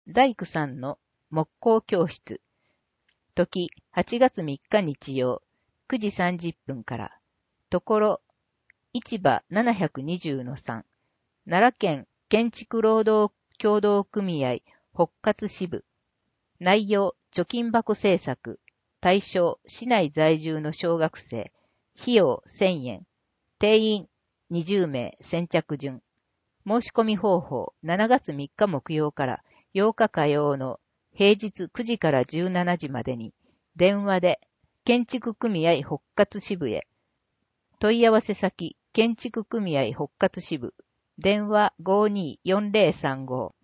大工さんの木工教室。時、8月3日日曜、9時30分から。ところ、市場720-3。奈良県建築労働協同組合北葛支部。内容、貯金箱制作。対象、市内在住の小学生。費用1000円。定員20名先着順。申し込み方法、7月3日木曜から8日火曜の平日9時から17時までに、電話で建築組合北葛支部へ。問い合わせ先、建築組合北葛支部。電話524035。